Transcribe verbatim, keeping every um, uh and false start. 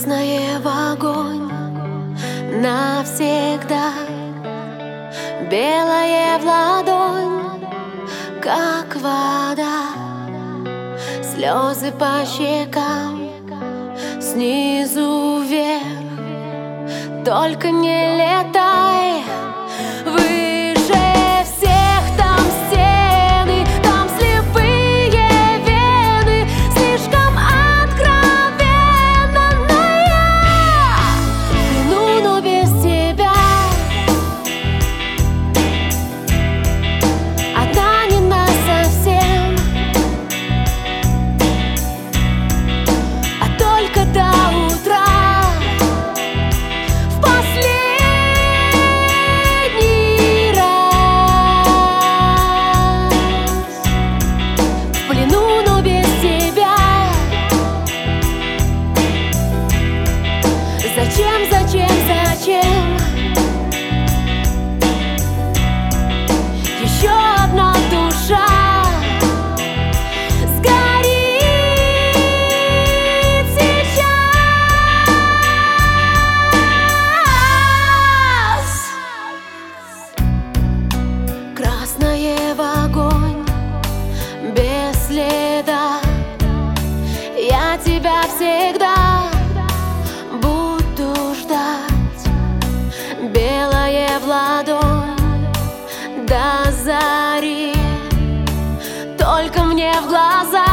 Красное в огонь навсегда, белое в ладонь, как вода. Слезы по щекам, снизу вверх, только не летай выше всех. Там стены, там слепые вены, слишком откровенно. Но я плену, но без тебя. Одна не насовсем, а только до утра. Зачем, зачем, зачем еще одна душа сгорит сейчас? Красное в огонь без следа, я тебя всегда белое в ладонь до зари, только мне в глаза.